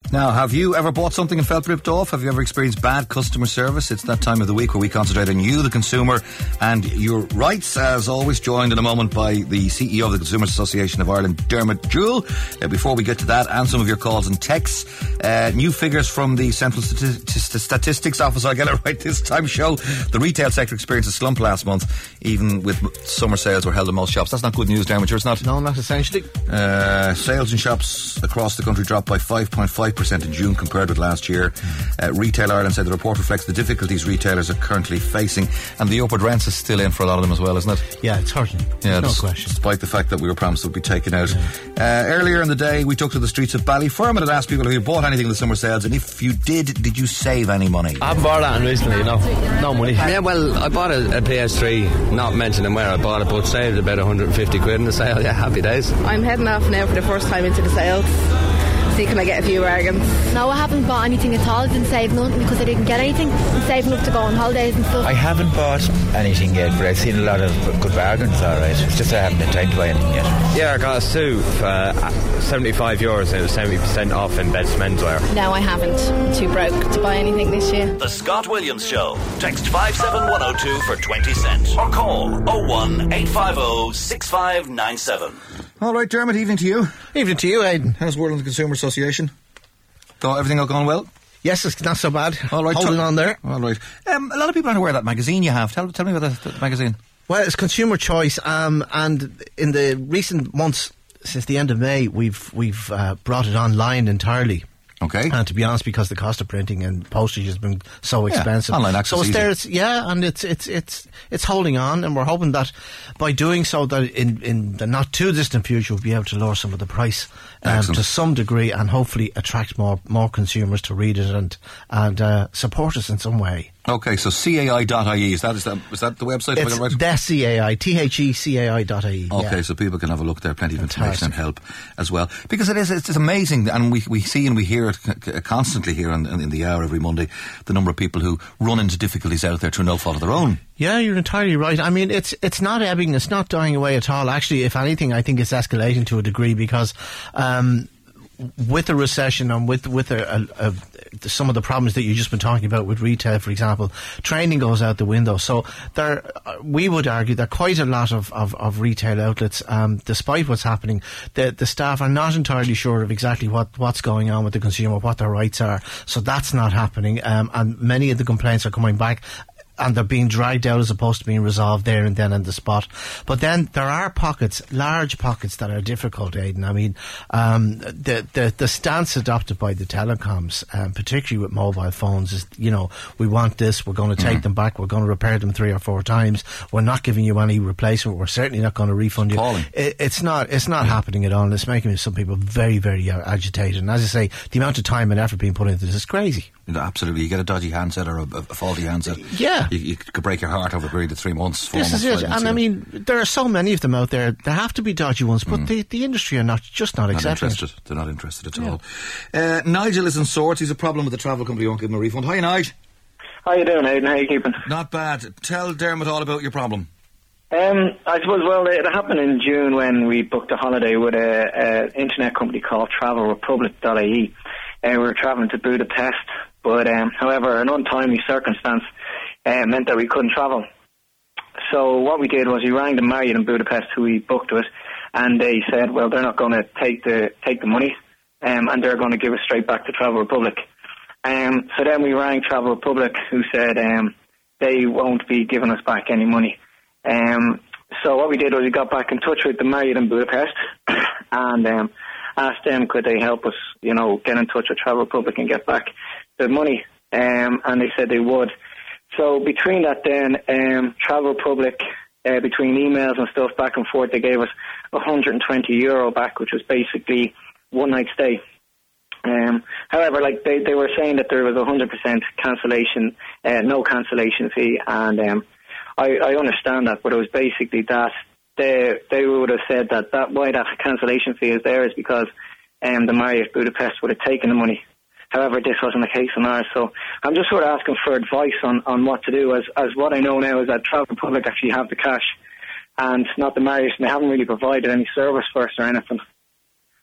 Now, have you ever bought something and felt ripped off? Have you ever experienced bad customer service? It's that time of the week where we concentrate on you, the consumer, and your rights. As always, joined in a moment by the CEO of the Consumers Association of Ireland, Dermot Jewell. Before we get to that, and some of your calls and texts, new figures from the Central Statistics Office, I'll get it right this time, show the retail sector experienced a slump last month, even with summer sales were held in most shops. That's not good news, Dermot, it's not? No, not essentially. Sales in shops across the country dropped by 5.5% in June compared with last year. Retail Ireland said the report reflects the difficulties retailers are currently facing, and the upward rents is still in for a lot of them as well, isn't it? Yeah, it's hurting. Yeah, no question. Despite the fact that we were promised it would be taken out. Earlier in the day, we took to the streets of Ballyfermot and asked people if you bought anything in the summer sales, and if you did you save any money? I haven't bought that recently, no money. Yeah, well, I bought a PS3, not mentioning where I bought it, but saved about 150 quid in the sale. Yeah, happy days. I'm heading off now for the first time into the sales. See, can I get a few bargains? No, I haven't bought anything at all. I didn't save nothing because I didn't get anything. I'm saving up to go on holidays and stuff. I haven't bought anything yet, but I've seen a lot of good bargains, alright. It's just I haven't had time to buy anything yet. Yeah, I got a suit for €75 and it was 70% off in Best Menswear. No, I haven't. I'm too broke to buy anything this year. The Scott Williams Show. Text 57102 for 20 cents or call 01 850 6597. All right, Dermot, evening to you. Evening to you, Aidan. How's World of the Consumer Association? Everything all going well? Yes, it's not so bad. All right, holding on there. All right. A lot of people aren't aware of that magazine you have. Tell me about the magazine. Well, it's Consumer Choice, and in the recent months, since the end of May, we've brought it online entirely. Okay. And to be honest, because the cost of printing and postage has been so expensive, online access so it's easy. And it's holding on, and we're hoping that by doing so, that in the not too distant future, we'll be able to lower some of the price to some degree, and hopefully attract more consumers to read it and support us in some way. Okay, so CAI.ie, is that the website? It's the CAI, THECAI.ie. Okay, so people can have a look there, plenty of information and help as well. Because it's amazing, and we see and we hear it constantly here in the hour every Monday, the number of people who run into difficulties out there through no fault of their own. Yeah, you're entirely right. I mean, it's not ebbing, it's not dying away at all. Actually, if anything, I think it's escalating to a degree because with the recession and with some of the problems that you've just been talking about with retail, for example, training goes out the window. So we would argue that quite a lot of retail outlets, despite what's happening, the staff are not entirely sure of exactly what's going on with the consumer, what their rights are. So that's not happening, and many of the complaints are coming back, and they're being dragged out as opposed to being resolved there and then on the spot. But then there are large pockets that are difficult, Aidan. I mean, the stance adopted by the telecoms, particularly with mobile phones, is, we want this, we're going to take them back, we're going to repair them 3 or 4 times, we're not giving you any replacement, we're certainly not going to refund you. It's not happening at all, and it's making some people very, very agitated. And as I say, the amount of time and effort being put into this is crazy. Absolutely. You get a dodgy handset or a faulty handset. Yeah. You could break your heart over a period of 3 months, 4 months. This is it. And I mean, there are so many of them out there. There have to be dodgy ones, but the industry are not accepting it. They're not interested at all. Nigel is in sorts. He's a problem with the travel company. Won't give him a refund. Hi, Nigel. How you doing, Aidan? How you keeping? Not bad. Tell Dermot all about your problem. I suppose, it happened in June when we booked a holiday with an internet company called TravelRepublic.ie. We were travelling to Budapest, but however, an untimely circumstance meant that we couldn't travel. So what we did was we rang the Marriott in Budapest, who we booked with, and they said, well, they're not going to take the money, and they're going to give us straight back to Travel Republic. So then we rang Travel Republic, who said they won't be giving us back any money. So what we did was we got back in touch with the Marriott in Budapest and asked them could they help us, get in touch with Travel Republic and get back the money. And they said they would. So between that then, Travel Republic, between emails and stuff back and forth, they gave us €120 back, which was basically one night stay. However, they were saying that there was 100% cancellation, no cancellation fee, and I understand that, but it was basically that they would have said that why that cancellation fee is there is because the Marriott Budapest would have taken the money. However, this wasn't the case on ours, so I'm just sort of asking for advice on what to do, as what I know now is that Travel Republic actually have the cash and not the Marriott, and they haven't really provided any service for us or anything.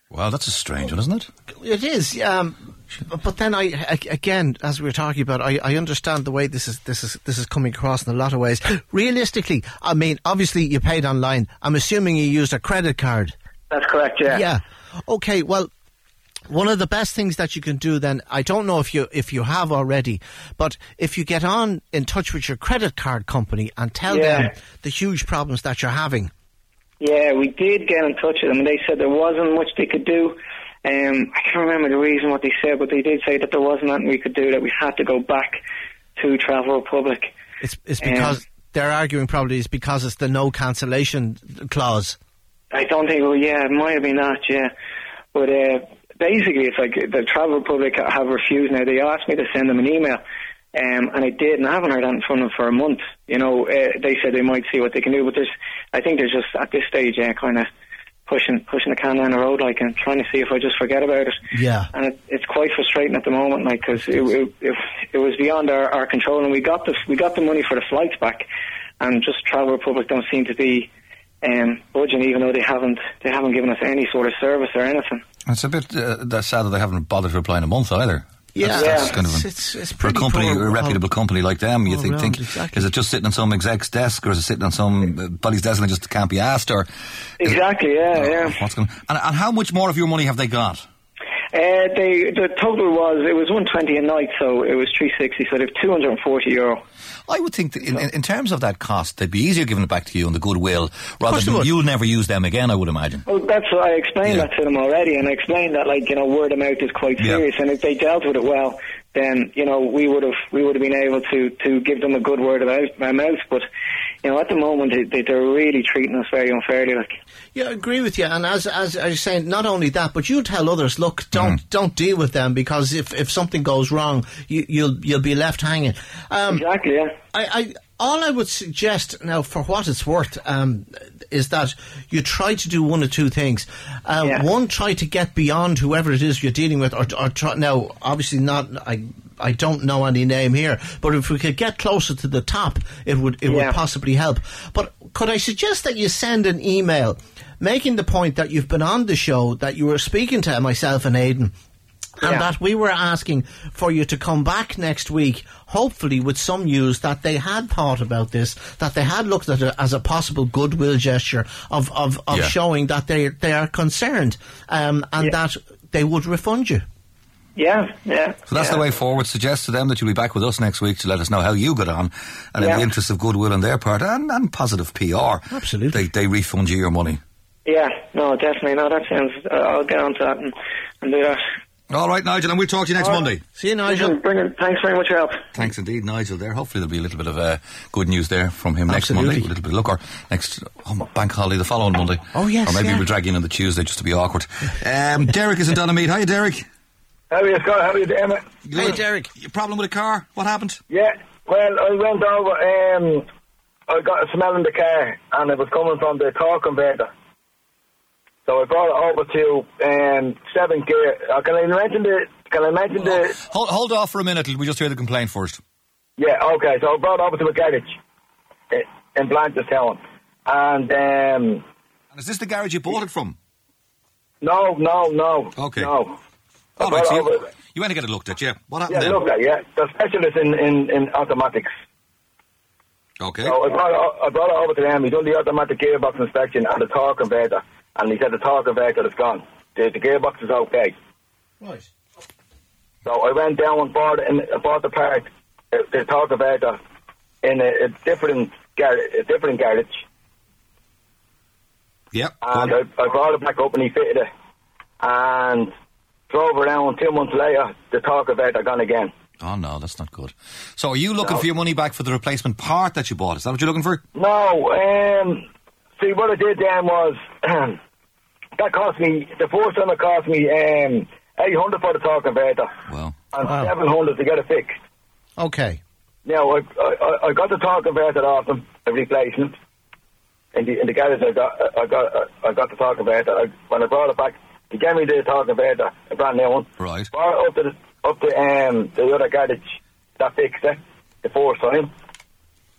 Well, that's a strange one, isn't it? It is, but then again, as we were talking about, I understand the way this is coming across in a lot of ways. Realistically, I mean, obviously you paid online. I'm assuming you used a credit card. That's correct, yeah. Yeah. Okay, well, one of the best things that you can do then, I don't know if you have already, but if you get in touch with your credit card company and tell them the huge problems that you're having. Yeah, we did get in touch with them, and they said there wasn't much they could do. I can't remember the reason what they said, but they did say that there wasn't nothing we could do, that we had to go back to Travel Republic. It's because they're arguing probably it's because it's the no cancellation clause. I don't think, it might have been that, yeah. But basically, it's like the Travel Republic have refused now. They asked me to send them an email, and I did, and I haven't heard that from them for a month. You know, they said they might see what they can do, but I think they're just, at this stage, kind of pushing the can down the road, like, and trying to see if I just forget about it. Yeah. And it's quite frustrating at the moment, like, because it was beyond our control, and we got the money for the flights back, and just Travel Republic don't seem to be budging, even though they haven't given us any sort of service or anything. It's a bit that's sad that they haven't bothered to reply in a month either. Yeah, that's kind of it's for a company, a reputable company like them. You think exactly. Is it just sitting on some exec's desk, or is it sitting on some body's desk and just can't be asked? Or exactly, yeah. What's going? And how much more of your money have they got? The total was 120 a night, so it was 360. So they've €240. I would think that in terms of that cost, they'd be easier giving it back to you on the goodwill rather than you'll never use them again, I would imagine. Well, that's what I explained that to them already, and I explained that, like, you know, word of mouth is quite serious, and if they dealt with it well, then, you know, we would have been able to give them a good word of mouth. But, you know, at the moment they're really treating us very unfairly. Like, yeah, I agree with you. And as I was saying, not only that, but you tell others, look, don't deal with them, because if something goes wrong, you'll be left hanging. Exactly. Yeah. All I would suggest now, for what it's worth, is that you try to do one of two things. One, try to get beyond whoever it is you're dealing with, or try, now, obviously not. I don't know any name here, but if we could get closer to the top, it would possibly help. But could I suggest that you send an email making the point that you've been on the show, that you were speaking to myself and Aidan, and that we were asking for you to come back next week, hopefully with some news that they had thought about this, that they had looked at it as a possible goodwill gesture of showing that they are concerned, and that they would refund you. Yeah. So that's the way forward. Suggest to them that you'll be back with us next week to let us know how you got on, and in the interest of goodwill on their part and positive PR. Absolutely. They refund you your money. Yeah, no, definitely. No, that sounds... I'll get on to that and do that. All right, Nigel, and we'll talk to you next Monday. See you, Nigel. Brilliant. Thanks very much for your help. Thanks indeed, Nigel, there. Hopefully there'll be a little bit of good news there from him next Monday. A little bit of luck, or next bank holiday the following Monday. Oh, yes, or maybe we'll drag you in on the Tuesday just to be awkward. Derek is in Donamead. Hiya, Derek. How are you, Scott? How are you doing? Hey, Derek. Your problem with a car? What happened? Yeah, well, I went over, I got a smell in the car, and it was coming from the torque converter. So I brought it over to 7 gear. Can I mention the... Hold off for a minute. We just hear the complaint first. Yeah, okay. So I brought it over to a garage in Blanchardstown. And is this the garage you bought it from? No. Okay. No. All right, so you went to get it looked at, yeah. What happened then? Looked at, yeah. The specialist in automatics. Okay. So I brought it over to them. He done the automatic gearbox inspection and the torque converter. And he said the torque converter is gone. The gearbox is okay. Right. So I went down and bought the part, the torque converter, in a different garage. Yep. And I brought it back up and he fitted it. And drove around 2 months later, the torque converter gone again. Oh no, that's not good. So are you looking for your money back for the replacement part that you bought? Is that what you're looking for? No, see what I did then was, that cost me, the first time it cost me $800 for the torque converter. Wow. And $700 to get it fixed. Okay. Now, I got the torque converter off them, a replacement. In the garage I got the torque converter. When I brought it back, he gave me the torque converter, a brand new one. Right. Brought it up to the other garage that fixed it the first time.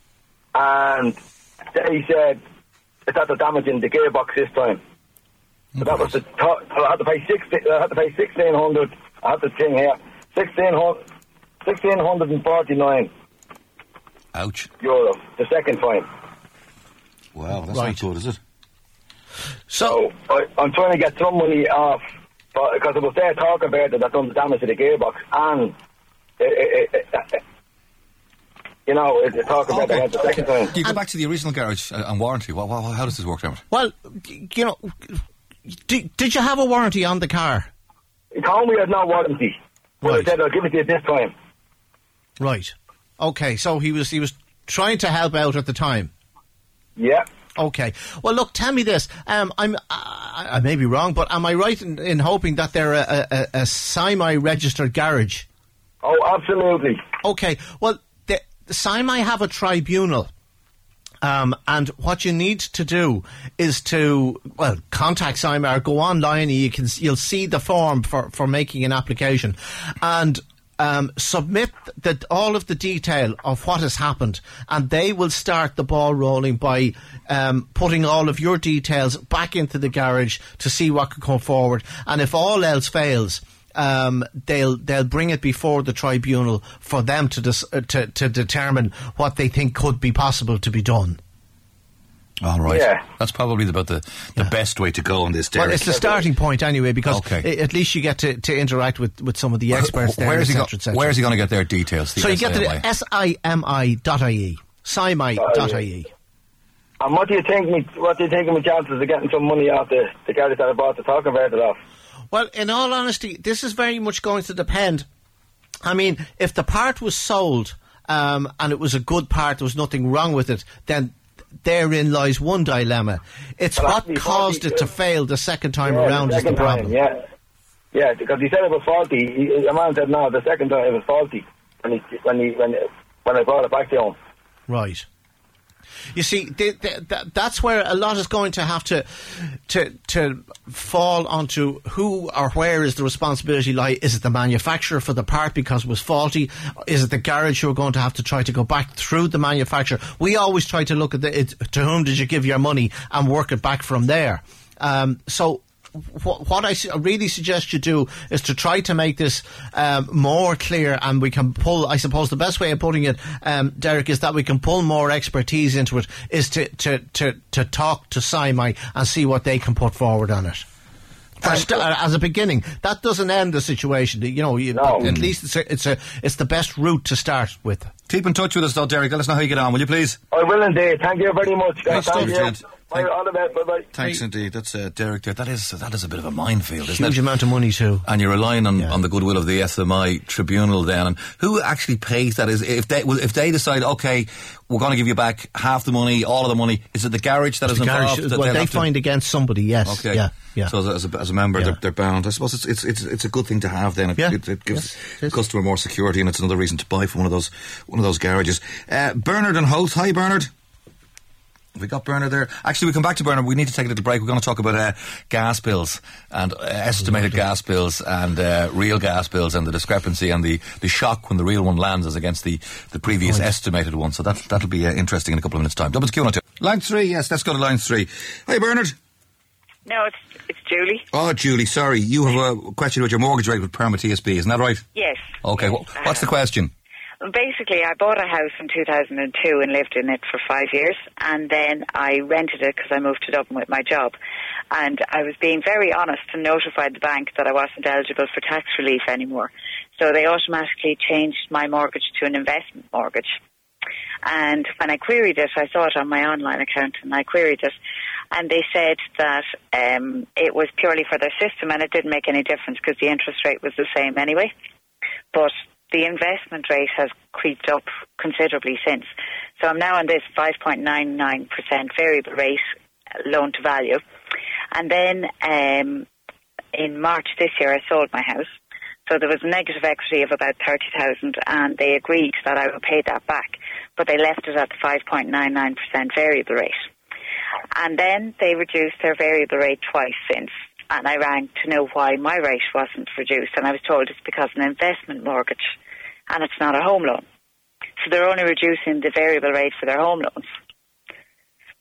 And they said it's after damaging the gearbox this time. But that was I had to pay 1,600. I had the thing here, 1,649. Ouch. Euro, the second fine. Wow, that's not good, is it? So I'm trying to get some money off, because I was there talking about that done the damage to the gearbox, and it's talking about that the second time. Do you go back to the original garage and warranty? How does this work out? Well, did you have a warranty on the car? He told me I had no warranty. But I said I'll give it to you this time. Right. Okay, so he was trying to help out at the time. Yeah. Okay. Well, look, tell me this. I may be wrong, but am I right in hoping that they're a semi-registered garage? Oh, absolutely. Okay. Well, the semi have a tribunal. And what you need to do is to contact SIMA or go online. You'll see the form for making an application, and submit all of the detail of what has happened, and they will start the ball rolling by putting all of your details back into the garage to see what could come forward. And if all else fails, they'll bring it before the tribunal for them to determine what they think could be possible to be done. All right. Yeah. That's probably about the best way to go on this, Derek. Well, it's the starting point anyway, because at least you get to interact with some of the experts there. Where is he going to get their details? So you get to the SIMI.ie. SIMI.ie. And what do you think of my chances of getting some money off the garage that I bought to talk about it off? Well, in all honesty, this is very much going to depend. I mean, if the part was sold and it was a good part, there was nothing wrong with it, then therein lies one dilemma. It's what caused it to fail the second time around is the problem. Yeah, because he said it was faulty. The man said no, the second time it was faulty when I brought it back to him. Right. You see, that's where a lot is going to have to fall onto who or where is the responsibility lie. Is it the manufacturer for the part because it was faulty? Is it the garage who are going to have to try to go back through the manufacturer? We always try to look at to whom did you give your money and work it back from there. So what I really suggest you do is to try to make this more clear, and we can pull, I suppose the best way of putting it, Derek, is that we can pull more expertise into it, is to talk to SIMI and see what they can put forward on it. As a beginning, that doesn't end the situation. At least it's the best route to start with. Keep in touch with us, though, Derek. Let us know how you get on, will you, please? I will indeed. Thank you very much. Thank you. All the best. Bye-bye. Thanks indeed. That's Derek there. That is a bit of a minefield, isn't it? Huge amount of money too. And you're relying on the goodwill of the SMI tribunal then. And who actually pays that? Is if they decide, okay, we're going to give you back half the money, all of the money, is it the garage that is involved? Well, they find against somebody, yes. Okay. Yeah. So as a member, they're bound. I suppose it's a good thing to have then. It gives the customer more security, and it's another reason to buy from one of those garages. Bernard and Hoth. Hi, Bernard. Have we got Bernard there? Actually, we come back to Bernard. We need to take a little break. We're going to talk about gas bills and estimated gas bills and real gas bills and the discrepancy and the shock when the real one lands as against the previous estimated one. So that'll be interesting in a couple of minutes' time. Double Q102. Line 3, yes, let's go to line 3. Hi, Bernard. No, it's Julie. Oh, Julie, sorry. You have a question about your mortgage rate with Perma TSB, isn't that right? Yes. Okay, yes, what's the question? Basically, I bought a house in 2002 and lived in it for 5 years, and then I rented it because I moved to Dublin with my job. And I was being very honest and notified the bank that I wasn't eligible for tax relief anymore. So they automatically changed my mortgage to an investment mortgage. And when I queried it, I saw it on my online account, and I queried it, and they said that it was purely for their system, and it didn't make any difference because the interest rate was the same anyway. But the investment rate has creeped up considerably since. So I'm now on this 5.99% variable rate loan to value. And then in March this year, I sold my house. So there was a negative equity of about 30,000, and they agreed that I would pay that back. But they left it at the 5.99% variable rate. And then they reduced their variable rate twice since. And I rang to know why my rate wasn't reduced, and I was told it's because of an investment mortgage, and it's not a home loan. So they're only reducing the variable rate for their home loans.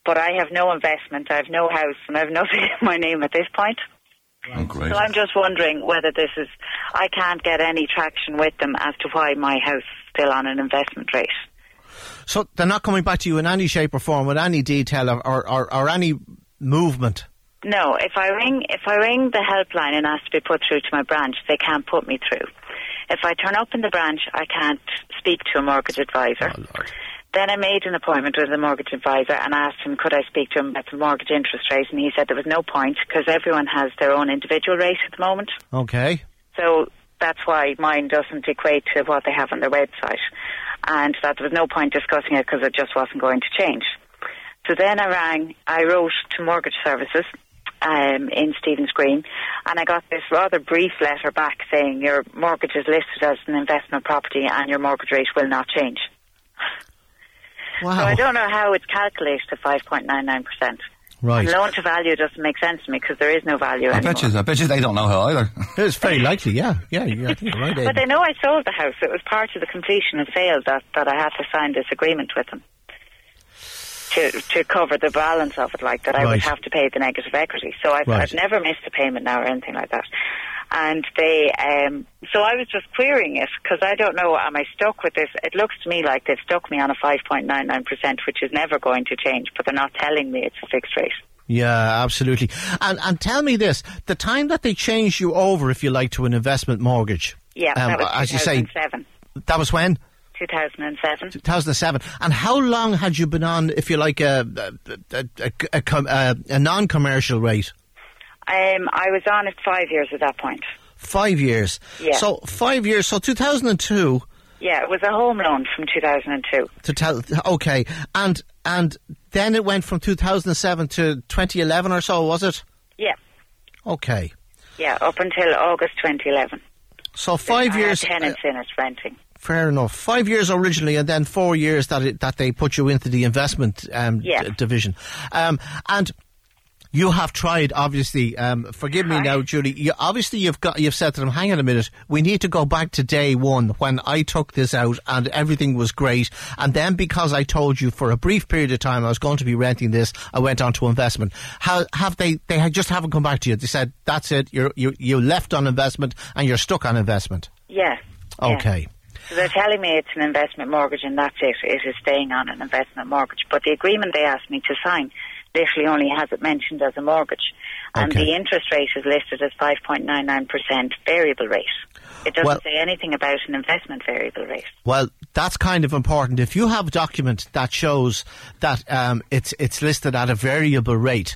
but I have no investment, I have no house, and I have nothing in my name at this point. Oh, great. So I'm just wondering whether I can't get any traction with them as to why my house is still on an investment rate. So they're not coming back to you in any shape or form with any detail or any movement? No, if I ring the helpline and ask to be put through to my branch, they can't put me through. If I turn up in the branch, I can't speak to a mortgage advisor. Oh, Lord. Then I made an appointment with the mortgage advisor and asked him, could I speak to him about the mortgage interest rate? And he said there was no point because everyone has their own individual rate at the moment. Okay. So that's why mine doesn't equate to what they have on their website. And that there was no point discussing it because it just wasn't going to change. So then I wrote to Mortgage Services in Stephen's Green, and I got this rather brief letter back saying your mortgage is listed as an investment property and your mortgage rate will not change. Wow. So I don't know how it's calculated to 5.99%. Right. And loan to value doesn't make sense to me because there is no value anymore. I bet you they don't know how either. It's very likely, yeah. I think you're right, Aidan. But they know I sold the house. It was part of the completion of sale that I had to sign this agreement with them to cover the balance of it, like that I would have to pay the negative equity. So I've never missed a payment now or anything like that. And they, so I was just querying it because I don't know, am I stuck with this? It looks to me like they've stuck me on a 5.99%, which is never going to change, but they're not telling me it's a fixed rate. Yeah, absolutely. And tell me this, the time that they changed you over, if you like, to an investment mortgage. Yeah, that was 2007. As you say, that was when? 2007. 2007. And how long had you been on, if you like, a non-commercial rate? I was on it 5 years at that point. 5 years? Yeah. So 5 years, so 2002... Yeah, it was a home loan from 2002. Okay, and then it went from 2007 to 2011 or so, was it? Yeah. Okay. Yeah, up until August 2011. So 5 years... tenants in it renting. Fair enough. 5 years originally, and then 4 years that they put you into the investment division. And you have tried, obviously. Forgive me now, Julie. You've said to them, "Hang on a minute. We need to go back to day one when I took this out and everything was great. And then because I told you for a brief period of time I was going to be renting this, I went on to investment." They just haven't come back to you. They said, "That's it. You left on investment and you're stuck on investment." Yeah. Okay. Yeah. So they're telling me it's an investment mortgage and that's it. It is staying on an investment mortgage. But the agreement they asked me to sign literally only has it mentioned as a mortgage. And the interest rate is listed as 5.99% variable rate. It doesn't say anything about an investment variable rate. Well, that's kind of important. If you have a document that shows that it's listed at a variable rate,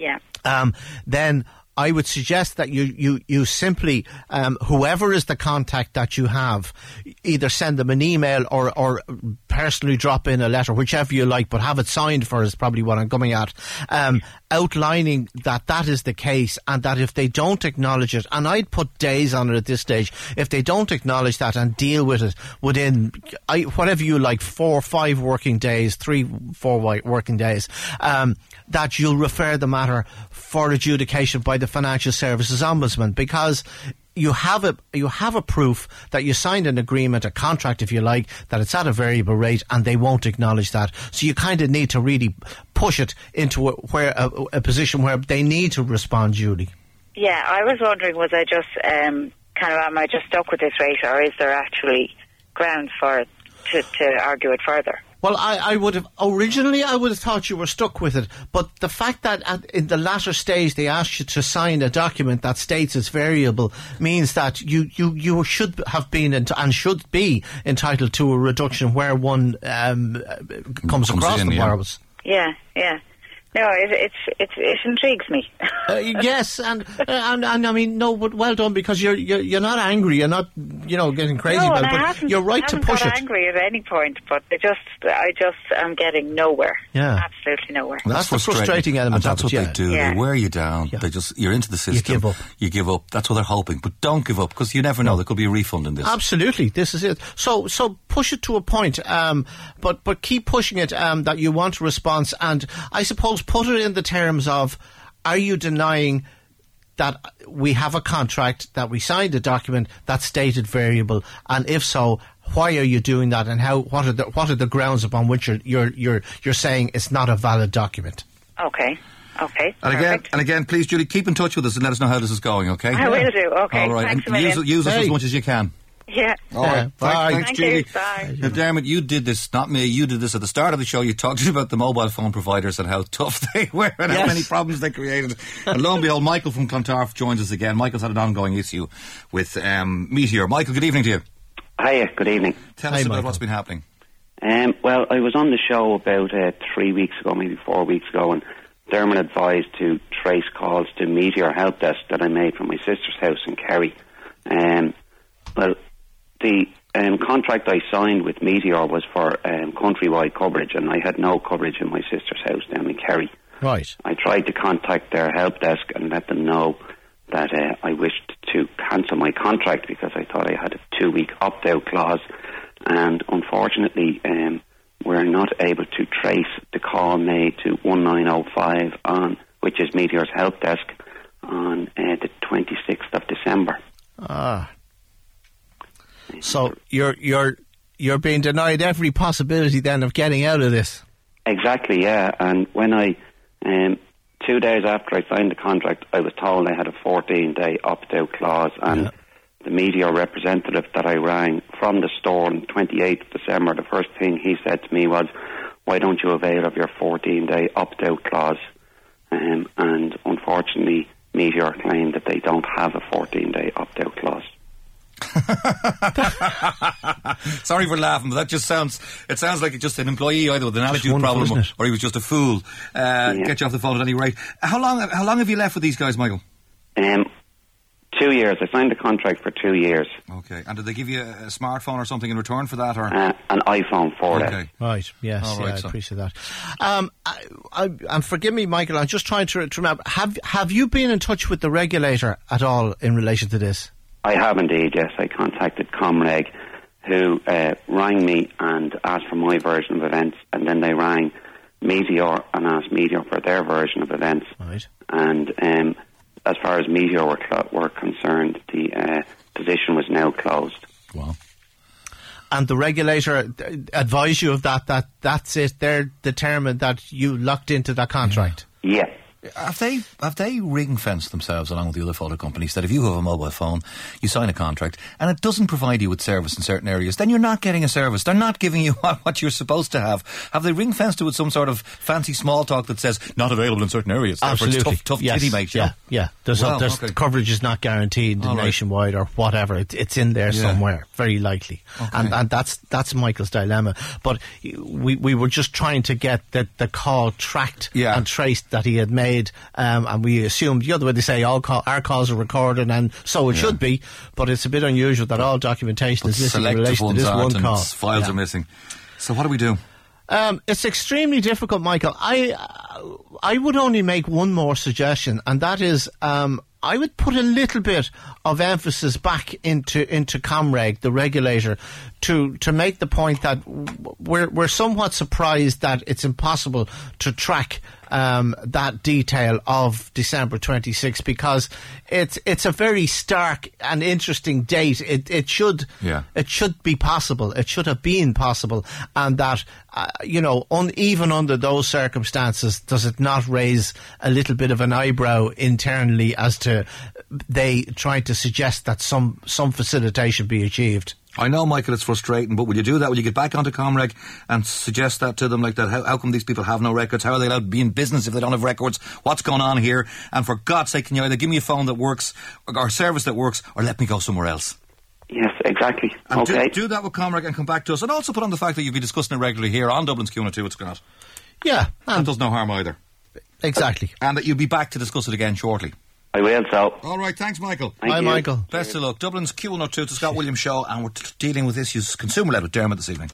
then I would suggest that you simply, whoever is the contact that you have, either send them an email or personally drop in a letter, whichever you like, but have it signed for is probably what I'm coming at, outlining that is the case and that if they don't acknowledge it, and I'd put days on it at this stage, if they don't acknowledge that and deal with it within, whatever you like, 4 or 5 working days, 3-4 working days, that you'll refer the matter for adjudication by the Financial Services Ombudsman, because you have a proof that you signed an agreement, a contract if you like, that it's at a variable rate, and they won't acknowledge that. So you kind of need to really push it into a position where they need to respond, Julie. Yeah, I was wondering, was I just am I just stuck with this rate, or is there actually grounds for it to argue it further? Well, I would have thought you were stuck with it, but the fact that in the latter stage they asked you to sign a document that states it's variable means that you should have been and should be entitled to a reduction where one comes across the borrowers. Yeah. No, it intrigues me. Yes, and I mean, no, but well done, because you're not angry, you're not getting crazy about it, but you're right to push it. I'm not angry at any point, but I just am getting nowhere. Yeah, absolutely nowhere. Well, that's the frustrating element. And that's of it, what they do. Yeah. They wear you down. Yeah. You're into the system. You give up. That's what they're hoping. But don't give up, because you never know. There could be a refund in this. Absolutely, this is it. So push it to a point, but keep pushing it. That you want a response, and I suppose put it in the terms of, are you denying that we have a contract, that we signed a document that stated variable, and if so, why are you doing that, and what are the grounds upon which you're saying it's not a valid document? Okay. And again, please, Julie, keep in touch with us and let us know how this is going, okay? I will do, okay. All right, thanks and a million. use us as much as you can. Yeah. All right. Bye. Thanks, Thank Julie. you. Bye. Now, Dermot, you did this, not me, you did this at the start of the show. You talked about the mobile phone providers and how tough they were and how many problems they created. And lo and behold, Michael from Clontarf joins us again. Michael's had an ongoing issue with Meteor. Michael, good evening to you. Hiya, good evening. Tell us about what's been happening. Well, I was on the show about 3 weeks ago, maybe 4 weeks ago, and Dermot advised to trace calls to Meteor Help Desk that I made from my sister's house in Kerry. Well, the contract I signed with Meteor was for countrywide coverage, and I had no coverage in my sister's house down in Kerry. Right. I tried to contact their help desk and let them know that I wished to cancel my contract because I thought I had a 2-week opt-out clause, and unfortunately we're not able to trace the call made to 1905 which is Meteor's help desk, on the 26th of December. So you're being denied every possibility then of getting out of this. Exactly, yeah. And when I 2 days after I signed the contract, I was told I had a 14-day opt-out clause, and the Meteor representative that I rang from the store on 28th of December, the first thing he said to me was, "Why don't you avail of your 14-day opt-out clause?" And unfortunately, Meteor claimed that they don't have a 14-day opt-out clause. Sorry for laughing, but that just sounds like just an employee either with an attitude problem or he was just a fool. Get you off the phone at any rate. How long have you left with these guys, Michael? 2 years. I signed the contract for 2 years. Okay. And did they give you a smartphone or something in return for that? Or an iPhone for that. Right. Yes. I appreciate that. And forgive me, Michael, I'm just trying to remember. Have you been in touch with the regulator at all in relation to this? I have indeed, yes. I contacted Comreg, who rang me and asked for my version of events, and then they rang Meteor and asked Meteor for their version of events. Right. And as far as Meteor were concerned, the position was now closed. Wow. And the regulator advised you of that's it, they're determined that you locked into that contract? Yeah. Have they ring-fenced themselves along with the other photo companies that if you have a mobile phone, you sign a contract and it doesn't provide you with service in certain areas, then you're not getting a service. They're not giving you what you're supposed to have. Have they ring-fenced it with some sort of fancy small talk that says not available in certain areas? Absolutely. It's tough yes. titty mate. Yeah. The coverage is not guaranteed nationwide or whatever. It's in there somewhere, very likely. Okay. And that's Michael's dilemma. But we were just trying to get the call tracked and traced that he had made. And we assumed, the other way they say, our calls are recorded, and so it should be, but it's a bit unusual that all documentation is missing in relation to this one call. Files are missing. So what do we do? It's extremely difficult, Michael. I would only make one more suggestion, and that is I would put a little bit of emphasis back into Comreg, the regulator, to make the point that we're somewhat surprised that it's impossible to track that detail of December 26th, because it's a very stark and interesting date. It should be possible. It should have been possible, and that even under those circumstances, does it not raise a little bit of an eyebrow internally as to they trying to suggest that some facilitation be achieved? I know, Michael, it's frustrating, but will you do that? Will you get back onto Comreg and suggest that to them like that? How come these people have no records? How are they allowed to be in business if they don't have records? What's going on here? And for God's sake, can you either give me a phone that works or a service that works, or let me go somewhere else? Yes, exactly. And okay. Do that with Comreg and come back to us. And also put on the fact that you'll be discussing it regularly here on Dublin's Q102. It's great. Yeah. That does no harm either. Exactly. And that you'll be back to discuss it again shortly. I will, so. All right, thanks, Michael. Bye, Michael. Best of luck. Dublin's Q102 to Scott Williams Show, and we're dealing with issues consumer-led with Dermot this evening.